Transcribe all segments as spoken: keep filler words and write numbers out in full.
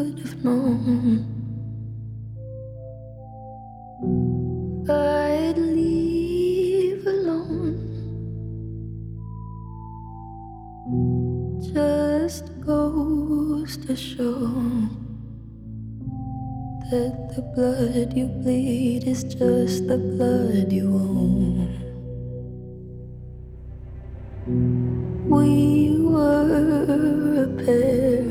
should have known I'd leave alone. Just goes to show that the blood you bleed is just the blood you own. We were a pair,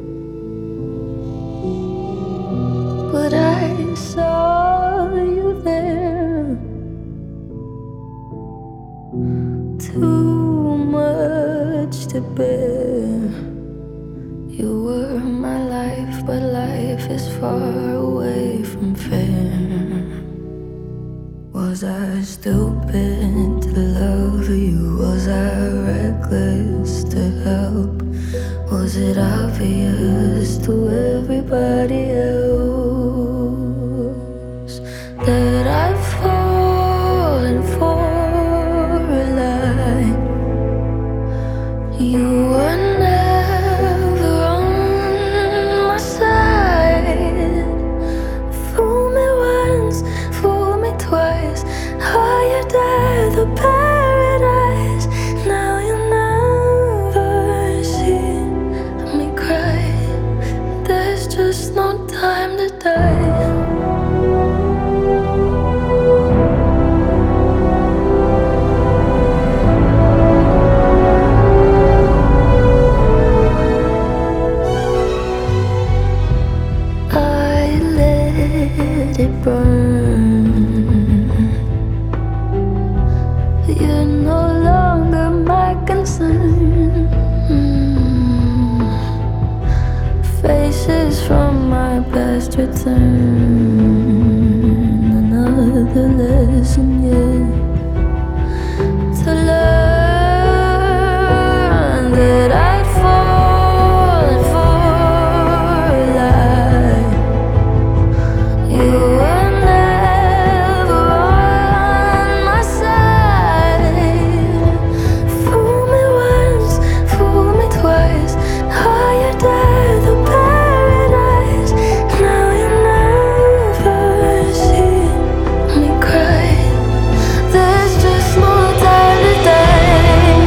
but I saw you there. Too much to bear. You were my life, but life is far away from fair. Was I stupid to love you? Was I reckless to help? Was it obvious to everybody else that I've fallen for a lie? You were never on my side. Fool me once, fool me twice. Hired at the paradise. Now you never see me cry. There's just no time to die. Let it burn. You're no longer my concern. Mm. Faces from my past return. Another lesson yet to learn that I'd fallen for a lie. You were never on my side. Fool me once, fool me twice. Hired at the paradise. Now you never see me cry. There's just no time to die.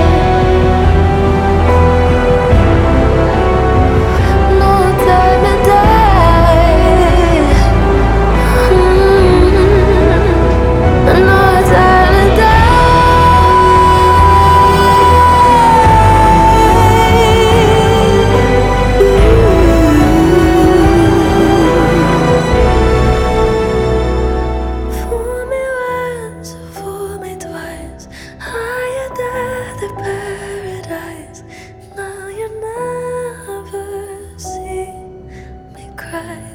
No time to die. Another time to die. Fool me once, fool me twice. Hired at the paradise. Now you never see me cry.